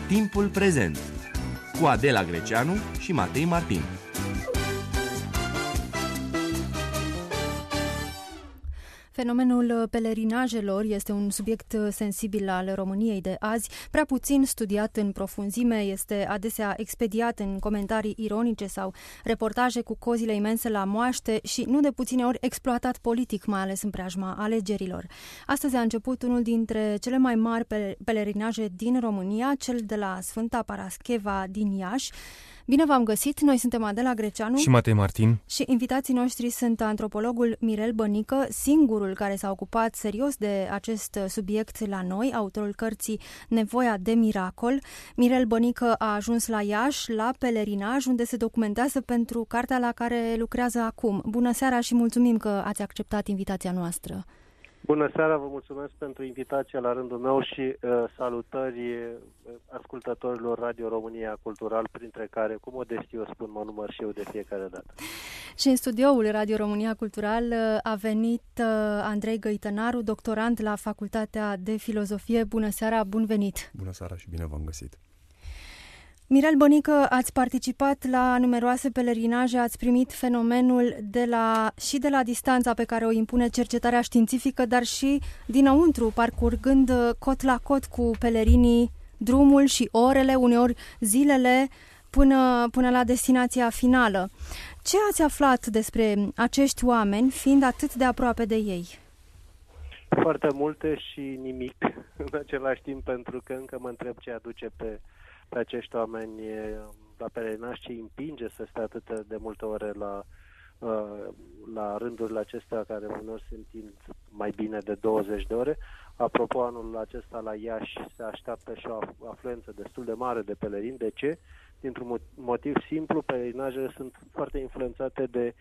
Timpul prezent cu Adela Greceanu și Matei Martin. Fenomenul pelerinajelor este un subiect sensibil al României de azi, prea puțin studiat în profunzime, este adesea expediat în comentarii ironice sau reportaje cu cozile imense la moaște și nu de puține ori exploatat politic, mai ales în preajma alegerilor. Astăzi a început unul dintre cele mai mari pelerinaje din România, cel de la Sfânta Parascheva din Iași. Bine v-am găsit, noi suntem Adela Greceanu și Matei Martin și invitații noștri sunt antropologul Mirel Bănică, singurul care s-a ocupat serios de acest subiect la noi, autorul cărții Nevoia de miracol. Mirel Bănică a ajuns la Iași, la pelerinaj, unde se documentează pentru cartea la care lucrează acum. Bună seara și mulțumim că ați acceptat invitația noastră. Bună seara, vă mulțumesc pentru invitația la rândul meu și salutări ascultătorilor Radio România Cultural, printre care, cu modestie o spun, mă număr și eu de fiecare dată. Și în studioul Radio România Cultural a venit Andrei Găitănaru, doctorand la Facultatea de Filozofie. Bună seara, bun venit! Bună seara și bine v-am găsit! Mirel Bănică, ați participat la numeroase pelerinaje, ați primit fenomenul și de la distanța pe care o impune cercetarea științifică, dar și dinăuntru, parcurgând cot la cot cu pelerinii drumul și orele, uneori zilele, până la destinația finală. Ce ați aflat despre acești oameni, fiind atât de aproape de ei? Foarte multe și nimic în același timp, pentru că încă mă întreb ce aduce pe acești oameni la pelerinaj, ce împinge să stea atât de multe ore la rândurile acestea, care uneori se întind mai bine de 20 de ore. Apropo, anul acesta la Iași se așteaptă și o afluență destul de mare de pelerini. De ce? Dintr-un motiv simplu, pelerinajele sunt foarte influențate de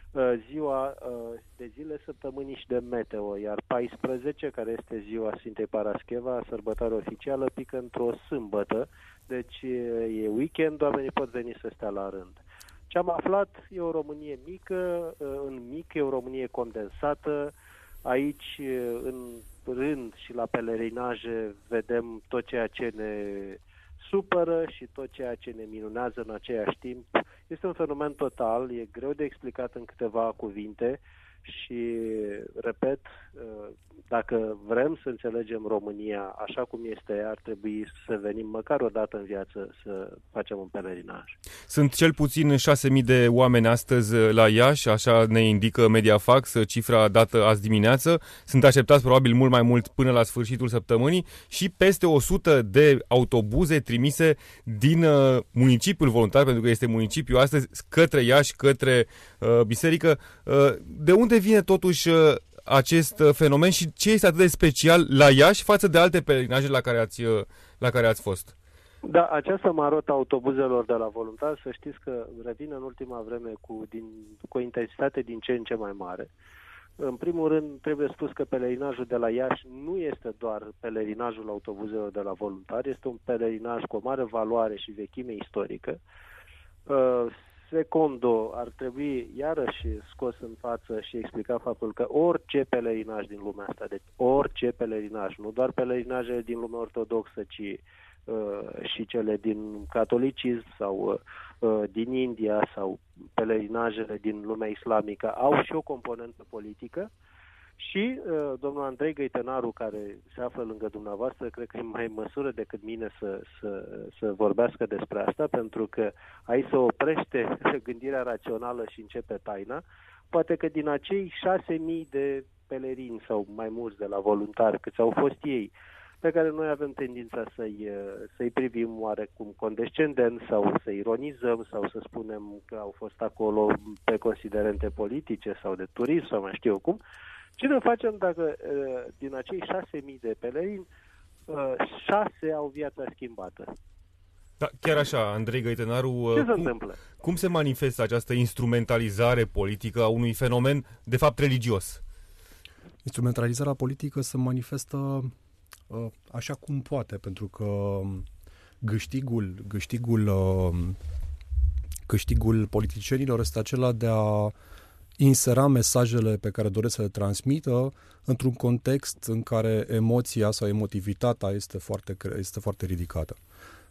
de zile săptămânii și de meteo, iar 14, care este ziua Sfintei Parascheva, sărbătoare oficială, pică într-o sâmbătă, deci e weekend, oamenii pot veni să stea la rând. Ce am aflat e o Românie mică, e o Românie condensată. Aici, în rând și la pelerinaje, vedem tot ceea ce ne supără și tot ceea ce ne minunează în același timp. Este un fenomen total, e greu de explicat în câteva cuvinte și, repet, dacă vrem să înțelegem România așa cum este, ar trebui să venim măcar o dată în viață să facem un pelerinaj. Sunt cel puțin 6.000 de oameni astăzi la Iași, așa ne indică Mediafax, cifra dată azi dimineață. Sunt așteptați probabil mult mai mult până la sfârșitul săptămânii și peste 100 de autobuze trimise din municipiul voluntar, pentru că este municipiu astăzi, către Iași, către biserică. De unde vine totuși acest fenomen și ce este atât de special la Iași față de alte pelerinaje la care ați fost? Da, această marotă a autobuzelor de la voluntari, să știți că revine în ultima vreme cu o intensitate din ce în ce mai mare. În primul rând, trebuie spus că pelerinajul de la Iași nu este doar pelerinajul autobuzelor de la voluntari, este un pelerinaj cu o mare valoare și vechime istorică. Secondo, ar trebui iarăși scos în față și explica faptul că orice pelerinaj din lumea asta, deci orice pelerinaj, nu doar pelerinajele din lumea ortodoxă, ci și cele din catolicism sau din India sau pelerinajele din lumea islamică, au și o componentă politică. Și domnul Andrei Găitănaru, care se află lângă dumneavoastră, cred că e mai în măsură decât mine să vorbească despre asta, pentru că aici se oprește gândirea rațională și începe taina. Poate că din acei 6.000 de pelerini sau mai mulți de la voluntari, câți au fost ei, pe care noi avem tendința să-i privim oarecum condescendent sau să ironizăm sau să spunem că au fost acolo pe considerente politice sau de turism sau mai știu eu cum, ce ne facem dacă din acei 6.000 de pelerini, 6 au viața schimbată? Da, chiar așa, Andrei Găitănaru, ce se întâmplă? Cum se manifestă această instrumentalizare politică a unui fenomen, de fapt, religios? Instrumentalizarea politică se manifestă așa cum poate, pentru că câștigul politicienilor este acela de a insera mesajele pe care doresc să le transmită într-un context în care emoția sau emotivitatea este foarte ridicată.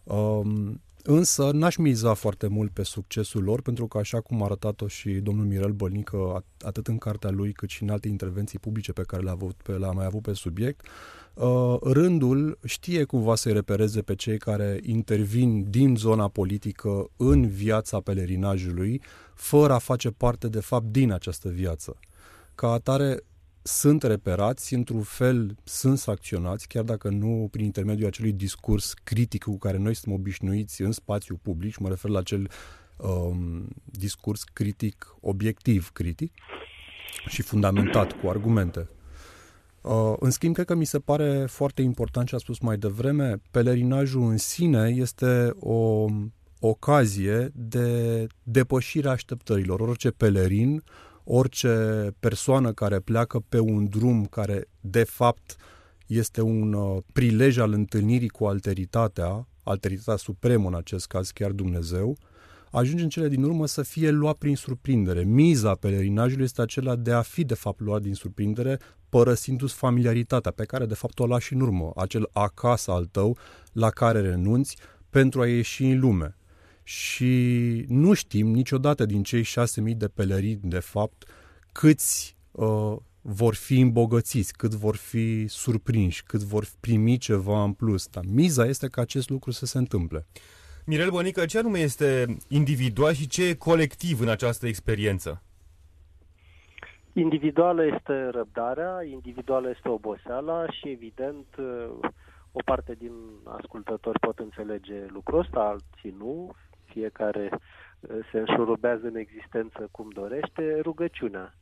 Însă n-aș miza foarte mult pe succesul lor, pentru că, așa cum a arătat-o și domnul Mirel Bălnică, atât în cartea lui, cât și în alte intervenții publice pe care le-a mai avut pe subiect, rândul știe cumva să-i repereze pe cei care intervin din zona politică în viața pelerinajului, fără a face parte, de fapt, din această viață. Ca atare, sunt reperați, într-un fel sunt sancționați, chiar dacă nu prin intermediul acelui discurs critic cu care noi suntem obișnuiți în spațiu public, și mă refer la acel discurs critic, obiectiv critic și fundamentat cu argumente. În schimb, cred că mi se pare foarte important ce a spus mai devreme, pelerinajul în sine este o ocazie de depășire a așteptărilor. Orice pelerin, orice persoană care pleacă pe un drum care, de fapt, este un prilej al întâlnirii cu alteritatea supremă, în acest caz chiar Dumnezeu, ajunge în cele din urmă să fie luat prin surprindere. Miza pelerinajului este acela de a fi, de fapt, luat din surprindere, părăsindu-ți familiaritatea pe care, de fapt, o lași în urmă, acel acasă al tău la care renunți pentru a ieși în lume. Și nu știm niciodată din cei 6.000 de pelerini, de fapt, câți vor fi îmbogățiți, cât vor fi surprinși, cât vor primi ceva în plus. Dar miza este ca acest lucru să se întâmple. Mirel Bănică, ce anume este individual și ce e colectiv în această experiență? Individuală este răbdarea, individuală este oboseala și, evident, o parte din ascultători pot înțelege lucrul ăsta, alții nu. Fiecare se înșurubează în existență cum dorește. Rugăciunea.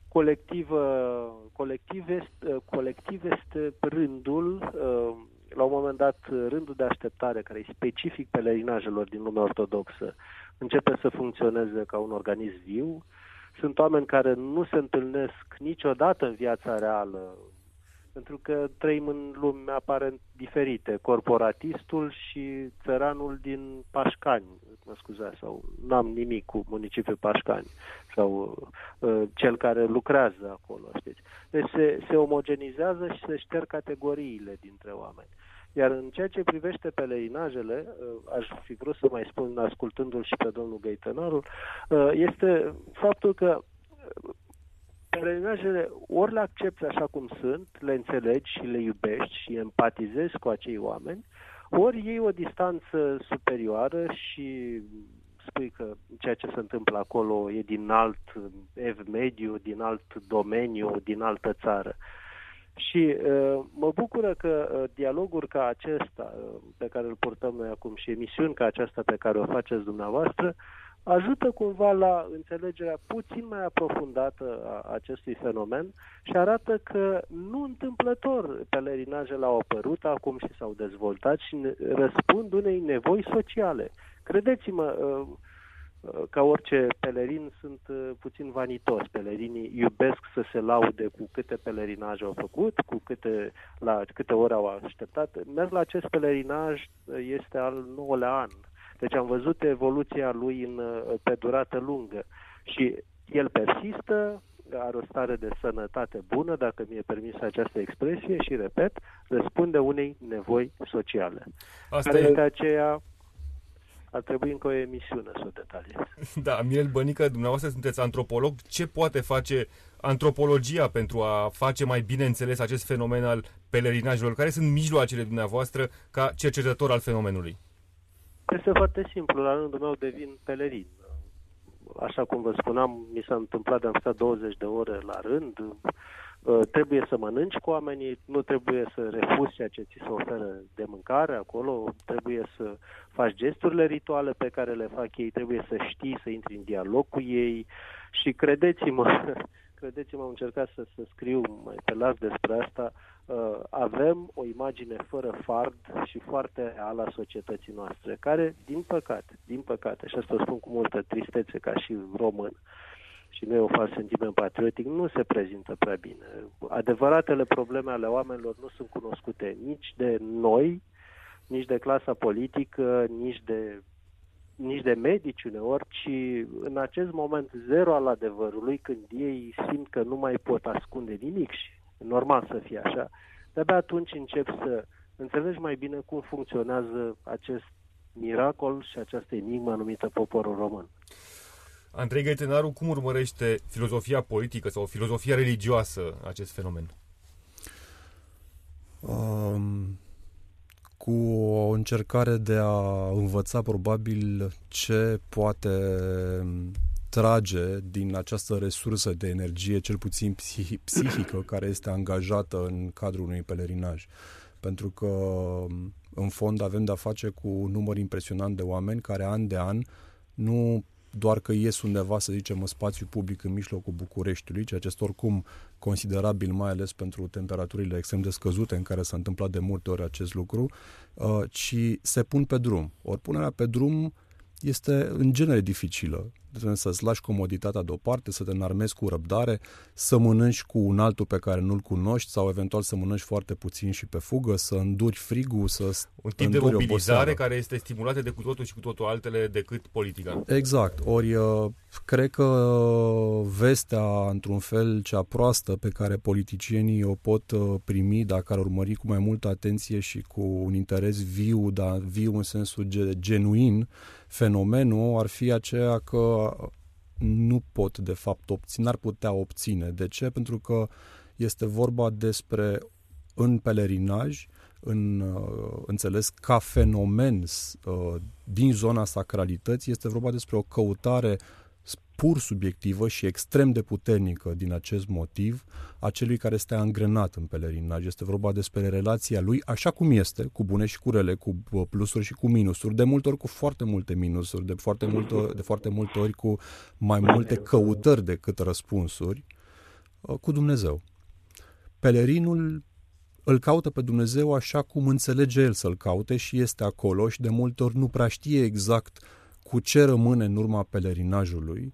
Colectiv este rândul, la un moment dat, rândul de așteptare, care e specific pelerinajelor din lumea ortodoxă, începe să funcționeze ca un organism viu. Sunt oameni care nu se întâlnesc niciodată în viața reală, pentru că trăim în lume aparent diferite, corporatistul și țăranul din Pașcani, mă scuzați, sau n-am nimic cu municipiul Pașcani, sau cel care lucrează acolo, știți. Deci se omogenizează și se șterg categoriile dintre oameni. Iar în ceea ce privește pelerinajele, aș fi vrut să mai spun, ascultându-l și pe domnul Găitănaru, este faptul că pelerinajele ori le accepti așa cum sunt, le înțelegi și le iubești și empatizezi cu acei oameni, ori iei o distanță superioară și spui că ceea ce se întâmplă acolo e din alt ev mediu, din alt domeniu, din altă țară. Și mă bucură că dialoguri ca acesta pe care îl purtăm noi acum și emisiuni ca aceasta pe care o faceți dumneavoastră ajută cumva la înțelegerea puțin mai aprofundată a acestui fenomen și arată că nu întâmplător pelerinajele au apărut acum și s-au dezvoltat și răspund unei nevoi sociale. Credeți-mă, ca orice pelerin, sunt puțin vanitos. Pelerinii iubesc să se laude cu câte pelerinaje au făcut, la câte ore au așteptat. Merg la acest pelerinaj este al 9-lea an. Deci am văzut evoluția lui pe durată lungă și el persistă, are o stare de sănătate bună, dacă mi-e permis această expresie, și, repet, răspunde unei nevoi sociale. Care este aceea, ar trebui încă o emisiune să o detaliez. Da, Mirel Bănică, dumneavoastră sunteți antropolog. Ce poate face antropologia pentru a face mai bine înțeles acest fenomen al pelerinajelor? Care sunt mijloacele dumneavoastră ca cercetător al fenomenului? Este foarte simplu. La rândul meu devin pelerin. Așa cum vă spuneam, mi s-a întâmplat de am stat 20 de ore la rând. Trebuie să mănânci cu oamenii, nu trebuie să refuzi ceea ce ți se oferă de mâncare acolo, trebuie să faci gesturile rituale pe care le fac ei, trebuie să știi, să intri în dialog cu ei și credeți-mă, am încercat să scriu mai pe larg despre asta, avem o imagine fără fard și foarte reală a societății noastre, care, din păcate, și asta o spun cu multă tristețe ca și român, și nu e o fals sentiment patriotic, nu se prezintă prea bine. Adevăratele probleme ale oamenilor nu sunt cunoscute nici de noi, nici de clasa politică, nici de medici uneori, ci în acest moment zero al adevărului, când ei simt că nu mai pot ascunde nimic și normal să fie așa, de-abia atunci începi să înțelegi mai bine cum funcționează acest miracol și această enigmă numită poporul român. Andrei Găețenaru, cum urmărește filozofia politică sau filozofia religioasă acest fenomen? Cu o încercare de a învăța probabil ce poate trage din această resursă de energie, cel puțin psihică, care este angajată în cadrul unui pelerinaj. Pentru că, în fond, avem de-a face cu un număr impresionant de oameni care, an de an, nu doar că ies undeva, să zicem, în spațiu public în mijlocul Bucureștiului, ceea ce este oricum considerabil, mai ales pentru temperaturile extrem de scăzute în care s-a întâmplat de multe ori acest lucru, ci se pun pe drum. Ori punerea pe drum este în genere dificilă. Trebuie să-ți lași comoditatea deoparte, să te înarmezi cu răbdare, să mănânci cu un altul pe care nu-l cunoști sau eventual să mănânci foarte puțin și pe fugă, să înduri frigul, să un tip de mobilizare care este stimulată de cu totul și cu totul altele decât politica. Exact. Ori cred că vestea, într-un fel, cea proastă pe care politicienii o pot primi dacă ar urmări cu mai multă atenție și cu un interes viu, dar viu în sensul genuin, fenomenul ar fi aceea că nu pot, de fapt, n-ar putea obține. De ce? Pentru că este vorba despre, în pelerinaj, înțeles ca fenomen din zona sacralității, este vorba despre o căutare pur subiectivă și extrem de puternică din acest motiv a celui care este angrenat în pelerinaj. Este vorba despre relația lui așa cum este, cu bune și cu rele, cu plusuri și cu minusuri, de multe ori cu foarte multe minusuri, de foarte multe ori cu mai multe căutări decât răspunsuri, cu Dumnezeu. Pelerinul îl caută pe Dumnezeu așa cum înțelege el să-l caute și este acolo și de multe ori nu prea știe exact cu ce rămâne în urma pelerinajului,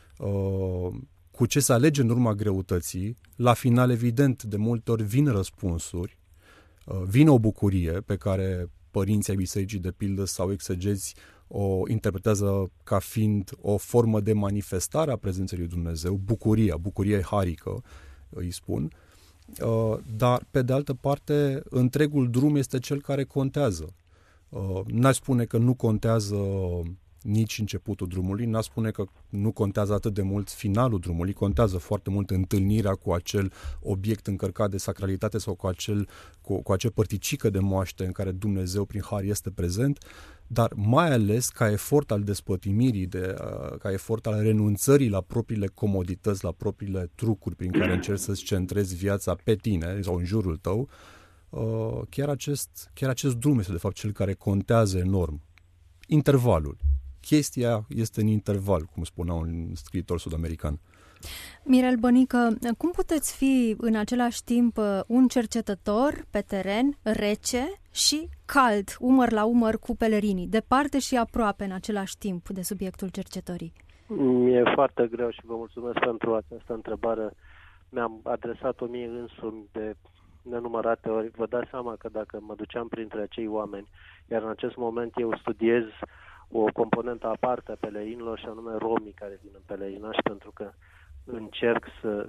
cu ce se alege în urma greutății. La final, evident, de multe ori vin răspunsuri, vine o bucurie pe care părinții ai bisericii, de pildă, sau exegeți o interpretează ca fiind o formă de manifestare a prezenței lui Dumnezeu, bucuria harică, îi spun, dar, pe de altă parte, întregul drum este cel care contează. N-aș spune că nu contează nici începutul drumului, n-aș spune că nu contează atât de mult finalul drumului, contează foarte mult întâlnirea cu acel obiect încărcat de sacralitate sau cu acea părticică de moaște în care Dumnezeu prin har este prezent, dar mai ales ca efort al despătimirii, ca efort al renunțării la propriile comodități, la propriile trucuri prin care încerci să-ți centrezi viața pe tine sau în jurul tău, chiar acest drum este de fapt cel care contează enorm. Intervalul. Chestia este în interval, cum spunea un scriitor sud-american. Mirel Bănică, cum puteți fi în același timp un cercetător pe teren, rece și cald, umăr la umăr cu pelerinii, departe și aproape în același timp de subiectul cercetării? Mi-e foarte greu și vă mulțumesc pentru această întrebare. Mi-am adresat-o mie însumi de nenumărate ori. Vă dați seama că dacă mă duceam printre acei oameni, iar în acest moment eu studiez o componentă aparte a pelerinilor și anume romii care vin în pelerinaj, pentru că încerc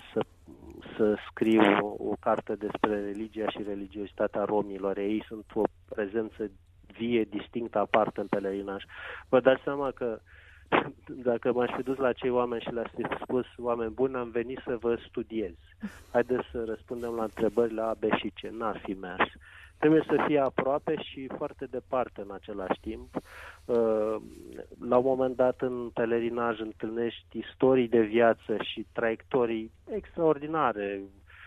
să scriu o carte despre religia și religiozitatea romilor. Ei sunt o prezență vie, distinctă, aparte în pelerinaj. Vă dați seama că dacă m-aș fi dus la acei oameni și le-aș fi spus: oameni buni, am venit să vă studiez, haideți să răspundem la întrebările A, B și C, n-ar fi mers. Trebuie să fie aproape și foarte departe în același timp. La un moment dat în pelerinaj întâlnești istorii de viață și traiectorii extraordinare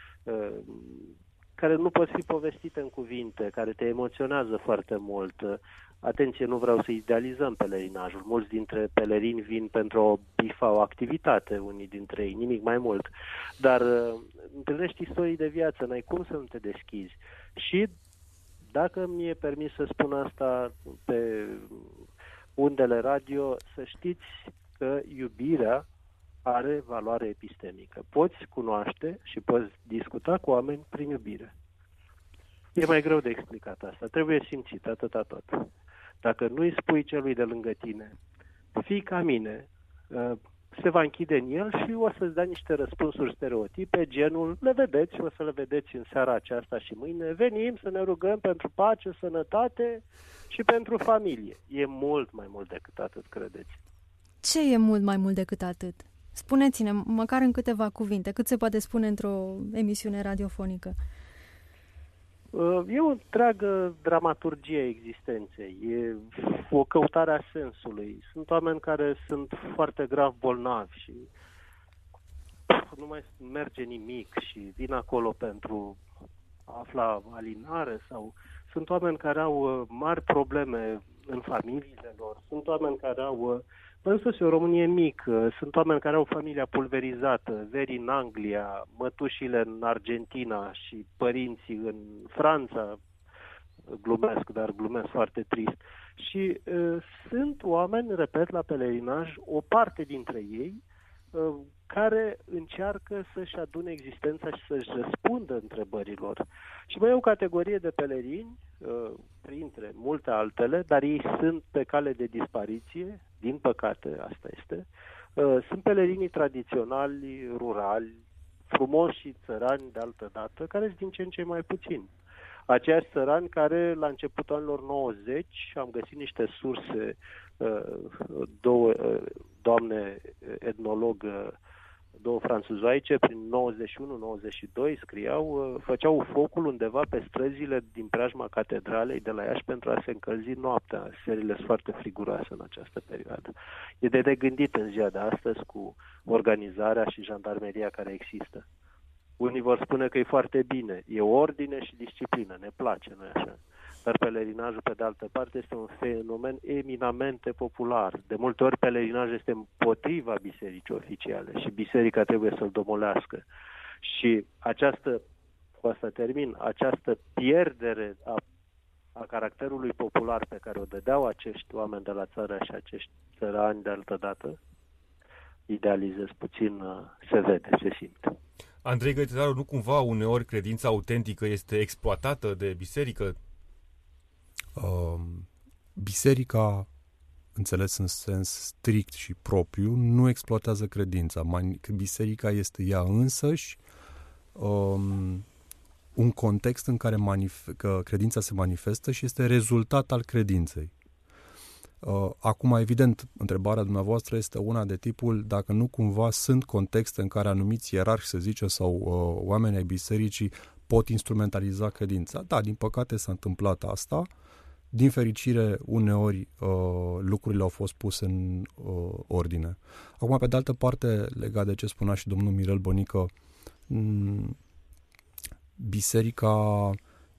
care nu pot fi povestite în cuvinte, care te emoționează foarte mult. Atenție, nu vreau să idealizăm pelerinajul. Mulți dintre pelerini vin pentru o bifa, o activitate, unii dintre ei, nimic mai mult. Dar întâlnești istorii de viață, n-ai cum să nu te deschizi. Și dacă mi-e permis să spun asta pe undele radio, să știți că iubirea are valoare epistemică. Poți cunoaște și poți discuta cu oameni prin iubire. E mai greu de explicat asta. Trebuie simțit, atâta tot. Dacă nu îi spui celui de lângă tine, fii ca mine, se va închide în el și o să-ți dea niște răspunsuri stereotipe, genul, le vedeți, o să le vedeți în seara aceasta și mâine, venim să ne rugăm pentru pace, sănătate și pentru familie. E mult mai mult decât atât, credeți. Ce e mult mai mult decât atât? Spuneți-ne, măcar în câteva cuvinte, cât se poate spune într-o emisiune radiofonică? E o întreagă dramaturgie a existenței, e o căutare a sensului. Sunt oameni care sunt foarte grav bolnavi și nu mai merge nimic și vin acolo pentru a afla alinare, sau sunt oameni care au mari probleme în familiile lor, sunt oameni care au, însuși o Românie mică, sunt oameni care au familia pulverizată, veri în Anglia, mătușile în Argentina și părinții în Franța, glumesc, dar glumesc foarte trist. Și sunt oameni, repet, la pelerinaj, o parte dintre ei, care încearcă să-și adune existența și să-și răspundă întrebărilor. Și mai e o categorie de pelerini, printre multe altele, dar ei sunt pe cale de dispariție, din păcate, asta este. Sunt pelerinii tradiționali, rurali, frumoși și țărani de altă dată, care sunt din ce în ce mai puțini. Aceiași țărani care, la începutul anilor 90, am găsit niște surse, două doamne etnolog, două franțuzoaice, prin 91-92 scriau, făceau focul undeva pe străzile din preajma catedralei de la Iași pentru a se încălzi noaptea. Serile sunt foarte friguroase în această perioadă. E de negândit în ziua de astăzi cu organizarea și jandarmeria care există. Unii vor spune că e foarte bine, e ordine și disciplină, ne place, nu-i așa? Dar pelerinajul, pe de altă parte, este un fenomen eminamente popular. De multe ori pelerinajul este împotriva bisericii oficiale și biserica trebuie să-l domolească. Și cu asta termin, această pierdere a caracterului popular pe care o dădeau acești oameni de la țară și acești țărani de altă dată, idealizez puțin, se vede, se simte. Andrei Gătătaru, nu cumva uneori credința autentică este exploatată de biserică? Biserica, înțeles în sens strict și propriu, nu exploatează credința. Biserica este ea însăși un context în care credința se manifestă și este rezultat al credinței. Acum, evident, întrebarea dumneavoastră este una de tipul dacă nu cumva sunt contexte în care anumiți ierarhi, să zice, sau oameni ai bisericii pot instrumentaliza credința. Da, din păcate s-a întâmplat asta. Din fericire, uneori lucrurile au fost puse în ordine. Acum, pe de altă parte, legat de ce spunea și domnul Mirel Bănică, biserica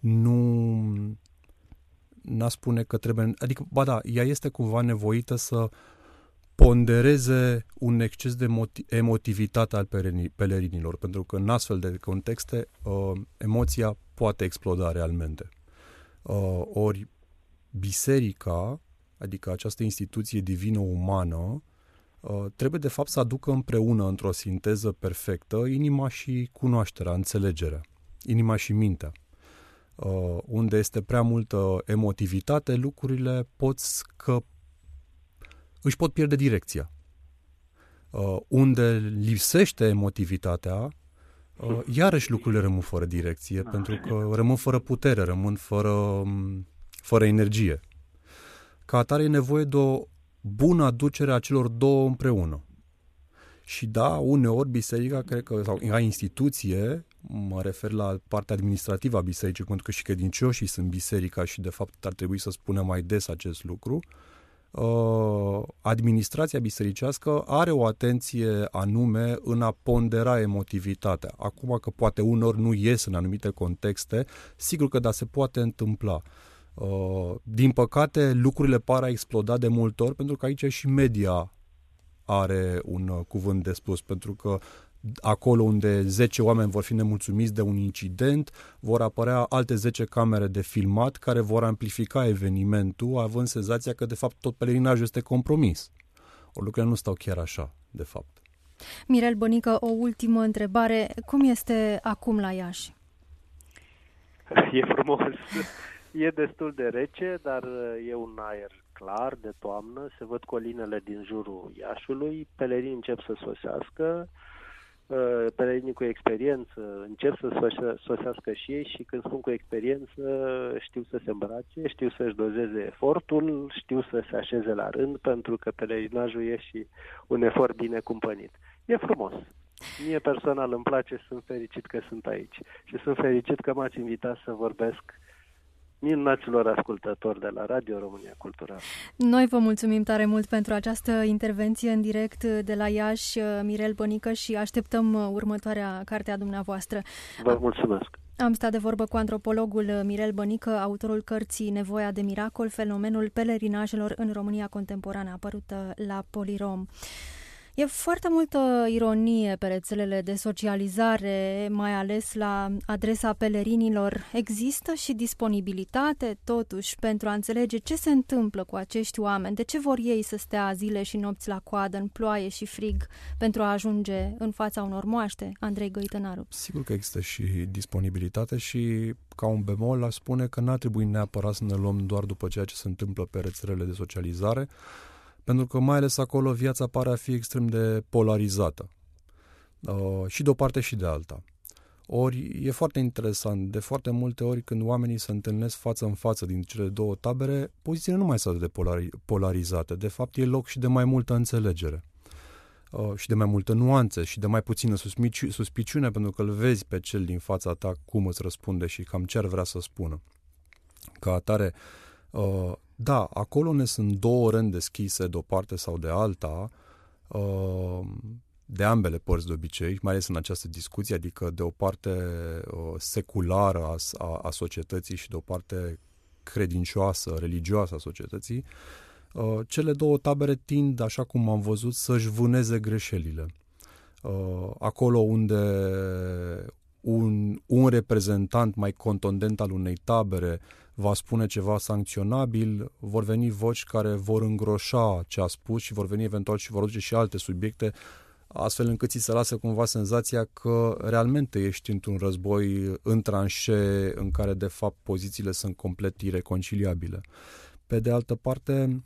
n-a spune că trebuie... Adică, ba da, ea este cumva nevoită să pondereze un exces de emotivitate al pelerinilor, pentru că în astfel de contexte emoția poate exploda realmente. Ori biserica, adică această instituție divină umană, trebuie de fapt să aducă împreună într-o sinteză perfectă inima și cunoașterea, înțelegerea, inima și mintea. Unde este prea multă emotivitate, lucrurile își pot pierde direcția. Unde lipsește emotivitatea, iarăși lucrurile rămân fără direcție, pentru că rămân fără putere, rămân fără energie. Ca atare e nevoie de o bună aducere a celor două împreună. Și da, uneori biserica, cred că, sau ca instituție, mă refer la partea administrativă a bisericii, pentru că și credincioșii sunt biserica și de fapt ar trebui să spunem mai des acest lucru, administrația bisericească are o atenție anume în a pondera emotivitatea. Acum că poate uneori nu ies în anumite contexte, sigur că da, se poate întâmpla. Din păcate, lucrurile par a exploda de multe ori, pentru că aici și media are un cuvânt de spus, pentru că acolo unde 10 oameni vor fi nemulțumiți de un incident, vor apărea alte 10 camere de filmat care vor amplifica evenimentul, având senzația că de fapt tot pelerinajul este compromis. Lucrurile nu stau chiar așa, de fapt. Mirel Bănică, o ultimă întrebare. Cum este acum la Iași? E frumos. E destul de rece, dar e un aer clar de toamnă, se văd colinele din jurul Iașului, pelerinii încep să sosească, pelerinii cu experiență încep să sosească și ei și când spun cu experiență știu să se îmbrace, știu să-și dozeze efortul, știu să se așeze la rând, pentru că pelerinajul e și un efort bine cumpănit. E frumos. Mie personal îmi place, sunt fericit că sunt aici și sunt fericit că m-ați invitat să vorbesc minunaților ascultători de la Radio România Culturală. Noi vă mulțumim tare mult pentru această intervenție în direct de la Iași, Mirel Bănică, și așteptăm următoarea carte a dumneavoastră. Vă mulțumesc! Am stat de vorbă cu antropologul Mirel Bănică, autorul cărții Nevoia de miracol, fenomenul pelerinajelor în România contemporană, apărută la Polirom. E foarte multă ironie pe rețelele de socializare, mai ales la adresa pelerinilor. Există și disponibilitate, totuși, pentru a înțelege ce se întâmplă cu acești oameni, de ce vor ei să stea zile și nopți la coadă, în ploaie și frig, pentru a ajunge în fața unor moaște, Andrei Găitănaru. Sigur că există și disponibilitate și, ca un bemol, aș spune că n-ar trebui neapărat să ne luăm doar după ceea ce se întâmplă pe rețelele de socializare, pentru că mai ales acolo viața pare a fi extrem de polarizată, și de o parte și de alta. Ori e foarte interesant, de foarte multe ori când oamenii se întâlnesc față în față din cele două tabere, pozițiile nu mai sunt de polarizate. De fapt, e loc și de mai multă înțelegere, și de mai multe nuanțe și de mai puțină suspiciune, pentru că îl vezi pe cel din fața ta cum îți răspunde și cam ce ar vrea să spună. Ca atare, da, acolo ne sunt două rând deschise de o parte sau de alta, de ambele părți de obicei, mai ales în această discuție, adică de o parte seculară a societății și de o parte credincioasă, religioasă a societății. Cele două tabere tind, așa cum am văzut, să-și vâneze greșelile. Acolo unde un reprezentant mai contundent al unei tabere va spune ceva sancționabil, vor veni voci care vor îngroșa ce a spus și vor veni eventual și vor aduce și alte subiecte, astfel încât ți se lasă cumva senzația că realmente ești într-un război în tranșee în care de fapt pozițiile sunt complet ireconciliabile. Pe de altă parte,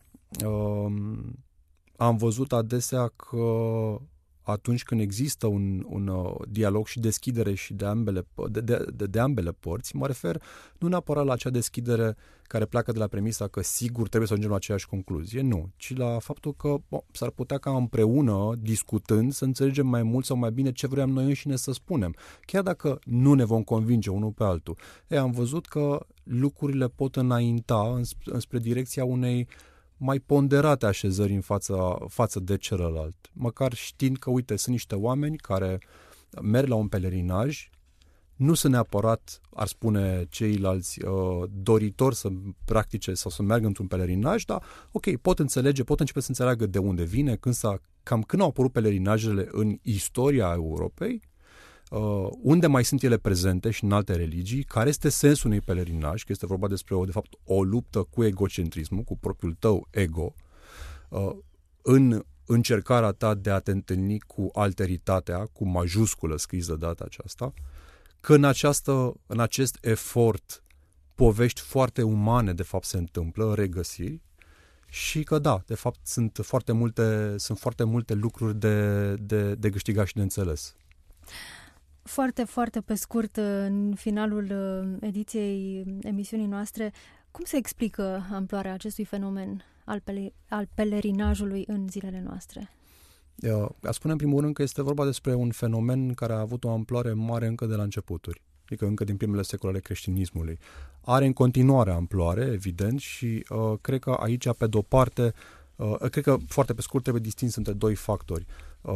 am văzut adesea că atunci când există un dialog și deschidere și de ambele părți, mă refer nu neapărat la acea deschidere care pleacă de la premisa că sigur trebuie să ajungem la aceeași concluzie, nu, ci la faptul că s-ar putea ca împreună, discutând, să înțelegem mai mult sau mai bine ce vrem noi înșine să spunem, chiar dacă nu ne vom convinge unul pe altul. Am văzut că lucrurile pot înainta înspre direcția unei mai ponderate așezări în față de celălalt. Măcar știind că, uite, sunt niște oameni care merg la un pelerinaj, nu sunt neapărat, ar spune ceilalți, doritori să practice sau să meargă într-un pelerinaj, dar, ok, pot începe să înțeleagă de unde vine, cam când au apărut pelerinajele în istoria Europei, unde mai sunt ele prezente și în alte religii, care este sensul unui pelerinaj, că este vorba despre de fapt o luptă cu egocentrismul, cu propriul tău ego, în încercarea ta de a te întâlni cu alteritatea, cu majusculă scris de data aceasta, că în acest efort povești foarte umane de fapt se întâmplă, regăsiri, și că da, de fapt sunt foarte multe lucruri de câștigat și de înțeles. Foarte, foarte pe scurt, în finalul ediției emisiunii noastre, cum se explică amploarea acestui fenomen al pelerinajului în zilele noastre? Aș spune în primul rând că este vorba despre un fenomen care a avut o amploare mare încă de la începuturi, adică încă din primele secole ale creștinismului. Are în continuare amploare, evident, și cred că aici, pe de-o parte, cred că foarte pe scurt trebuie distins între doi factori.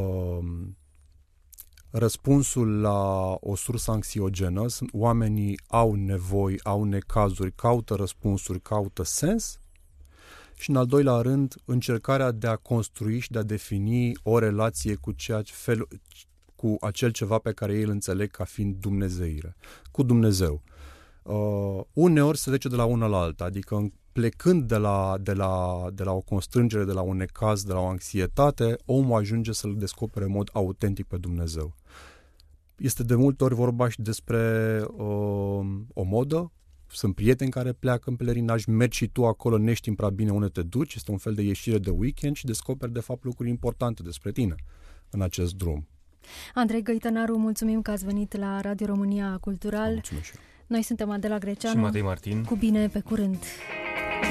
Răspunsul la o sursă anxiogenă, oamenii au nevoi, au necazuri, caută răspunsuri, caută sens, și în al doilea rând încercarea de a construi și de a defini o relație cu acel ceva pe care ei îl înțeleg ca fiind dumnezeire, cu Dumnezeu. Uneori se trece de la una la alta, adică plecând de la o constrângere, de la un necaz, de la o anxietate, omul ajunge să-l descopere în mod autentic pe Dumnezeu. Este de multe ori vorba și despre o modă, sunt prieteni care pleacă în pelerinaj, mergi și tu acolo, neștim prea bine unde te duci, este un fel de ieșire de weekend și descoperi de fapt lucruri importante despre tine în acest drum. Andrei Găitănaru, mulțumim că ați venit la Radio România Cultural. Mulțumesc și eu. Noi suntem Adela Greceanu. Și Matei Martin. Cu bine, pe curând!